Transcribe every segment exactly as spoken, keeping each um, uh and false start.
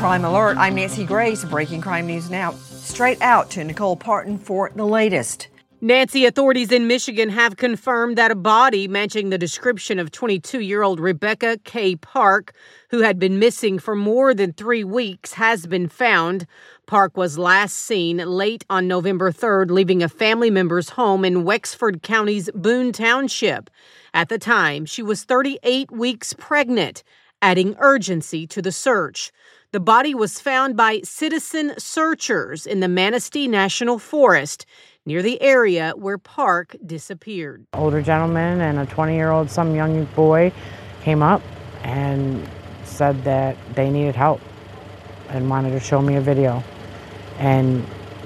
Crime Alert. I'm Nancy Grace. Breaking crime news now. Straight out to Nicole Parton for the latest. Nancy, authorities in Michigan have confirmed that a body matching the description of twenty-two-year-old Rebecca K. Park, who had been missing for more than three weeks, has been found. Park was last seen late on November third, leaving a family member's home in Wexford County's Boone Township. At the time, she was thirty-eight weeks pregnant, adding urgency to the search. The body was found by citizen searchers in the Manistee National Forest, near the area where Park disappeared. Older gentleman and a twenty-year-old, some young boy, came up and said that they needed help and wanted to show me a video. And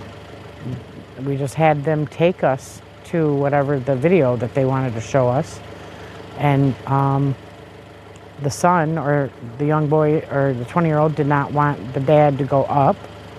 we just had them take us to whatever the video that they wanted to show us. And um, the son, or the young boy, or the twenty-year-old did not want the dad to go up,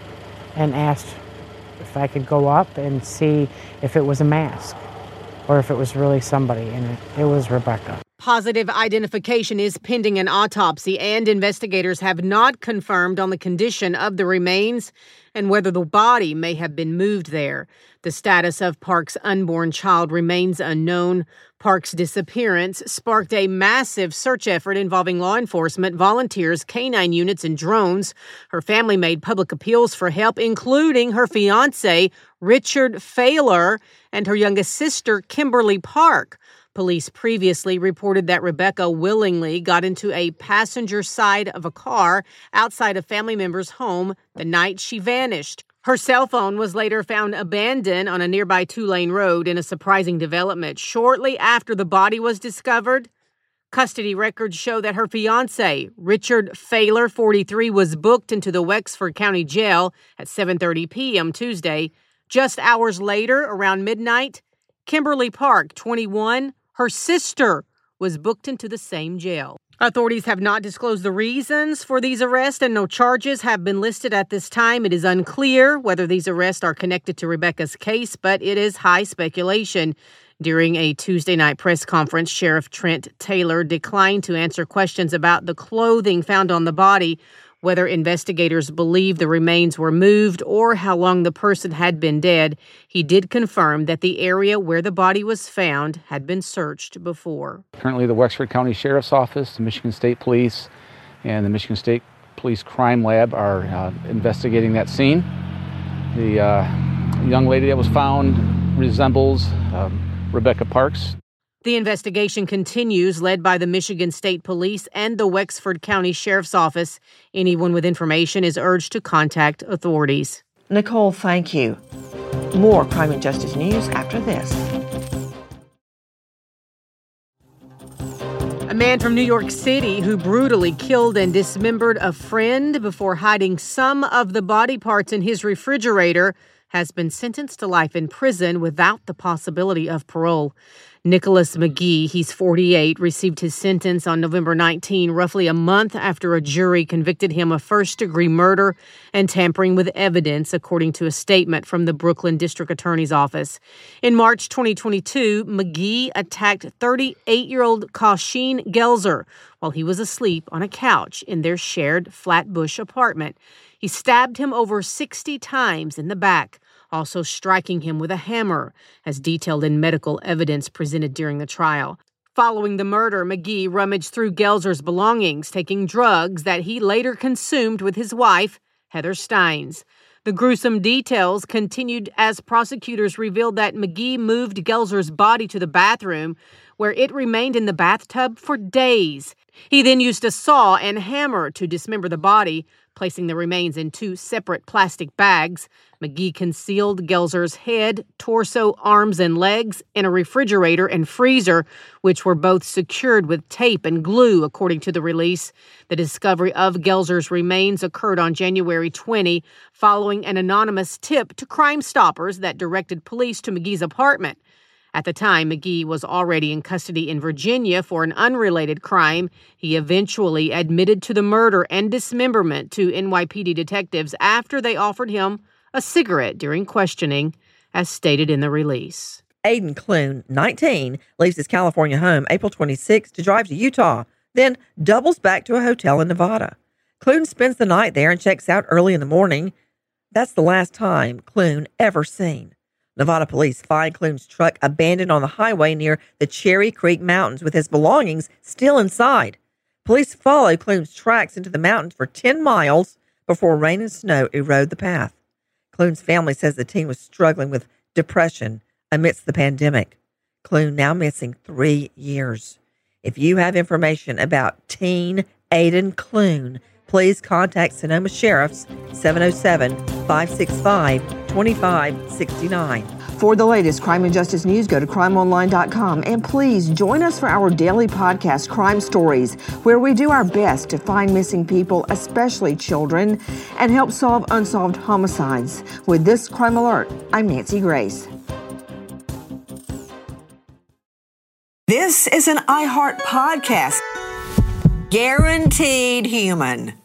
and asked if I could go up and see if it was a mask or if it was really somebody, and it, it was Rebecca. Positive identification is pending an autopsy, and investigators have not confirmed on the condition of the remains and whether the body may have been moved there. The status of Park's unborn child remains unknown. Park's disappearance sparked a massive search effort involving law enforcement, volunteers, canine units, and drones. Her family made public appeals for help, including her fiancé, Richard Fahler, and her youngest sister, Kimberly Park. Police previously reported that Rebecca willingly got into a passenger side of a car outside a family member's home the night she vanished. Her cell phone was later found abandoned on a nearby two-lane road in a surprising development. Shortly after the body was discovered, custody records show that her fiancé, Richard Fahler, forty-three, was booked into the Wexford County Jail at seven thirty p.m. Tuesday. Just hours later, around midnight, Kimberly Park, twenty-one, her sister, was booked into the same jail. Authorities have not disclosed the reasons for these arrests, and no charges have been listed at this time. It is unclear whether these arrests are connected to Rebecca's case, but it is high speculation. During a Tuesday night press conference, Sheriff Trent Taylor declined to answer questions about the clothing found on the body, whether investigators believe the remains were moved, or how long the person had been dead. He did confirm that the area where the body was found had been searched before. Currently, the Wexford County Sheriff's Office, the Michigan State Police, and the Michigan State Police Crime Lab are uh, investigating that scene. The uh, young lady that was found resembles um, Rebecca Parks. The investigation continues, led by the Michigan State Police and the Wexford County Sheriff's Office. Anyone with information is urged to contact authorities. Nicole, thank you. More crime and justice news after this. A man from New York City who brutally killed and dismembered a friend before hiding some of the body parts in his refrigerator has been sentenced to life in prison without the possibility of parole. Nicholas McGee, he's forty-eight, received his sentence on November nineteenth, roughly a month after a jury convicted him of first-degree murder and tampering with evidence, according to a statement from the Brooklyn District Attorney's Office. In March twenty twenty-two, McGee attacked thirty-eight-year-old Kausheen Gelzer while he was asleep on a couch in their shared Flatbush apartment. He stabbed him over sixty times in the back, also striking him with a hammer, as detailed in medical evidence presented during the trial. Following the murder, McGee rummaged through Gelzer's belongings, taking drugs that he later consumed with his wife, Heather Steins. The gruesome details continued as prosecutors revealed that McGee moved Gelzer's body to the bathroom, where it remained in the bathtub for days. He then used a saw and hammer to dismember the body, placing the remains in two separate plastic bags. McGee concealed Gelzer's head, torso, arms, and legs in a refrigerator and freezer, which were both secured with tape and glue, according to the release. The discovery of Gelzer's remains occurred on January twentieth, following an anonymous tip to Crime Stoppers that directed police to McGee's apartment. At the time, McGee was already in custody in Virginia for an unrelated crime. He eventually admitted to the murder and dismemberment to N Y P D detectives after they offered him a cigarette during questioning, as stated in the release. Aiden Clune, nineteen, leaves his California home April twenty-sixth to drive to Utah, then doubles back to a hotel in Nevada. Clune spends the night there and checks out early in the morning. That's the last time Clune ever seen. Nevada police find Clune's truck abandoned on the highway near the Cherry Creek Mountains with his belongings still inside. Police follow Clune's tracks into the mountains for ten miles before rain and snow erode the path. Clune's family says the teen was struggling with depression amidst the pandemic. Clune now missing three years. If you have information about teen Aiden Clune, please contact Sonoma Sheriff's seven oh seven, five six five, two five six nine. For the latest crime and justice news, go to crime online dot com. And please join us for our daily podcast, Crime Stories, where we do our best to find missing people, especially children, and help solve unsolved homicides. With this Crime Alert, I'm Nancy Grace. This is an iHeart podcast. Guaranteed human.